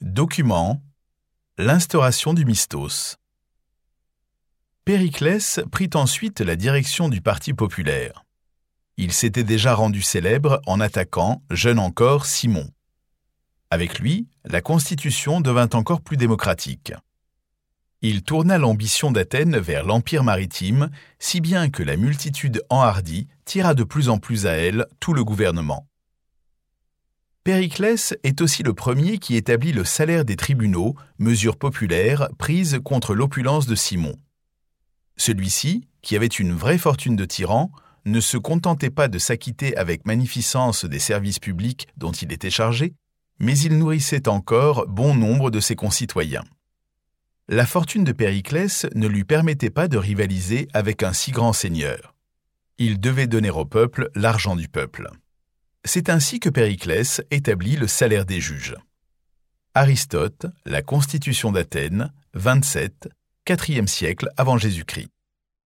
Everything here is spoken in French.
Document. L'instauration du mistos. Périclès prit ensuite la direction du Parti populaire. Il s'était déjà rendu célèbre en attaquant, jeune encore, Simon. Avec lui, la Constitution devint encore plus démocratique. Il tourna l'ambition d'Athènes vers l'empire maritime, si bien que la multitude enhardie tira de plus en plus à elle tout le gouvernement. Périclès est aussi le premier qui établit le salaire des tribunaux, mesure populaire prise contre l'opulence de Simon. Celui-ci, qui avait une vraie fortune de tyran, ne se contentait pas de s'acquitter avec magnificence des services publics dont il était chargé, mais il nourrissait encore bon nombre de ses concitoyens. La fortune de Périclès ne lui permettait pas de rivaliser avec un si grand seigneur. Il devait donner au peuple l'argent du peuple. C'est ainsi que Périclès établit le salaire des juges. Aristote, La Constitution d'Athènes, 27, 4e siècle avant Jésus-Christ.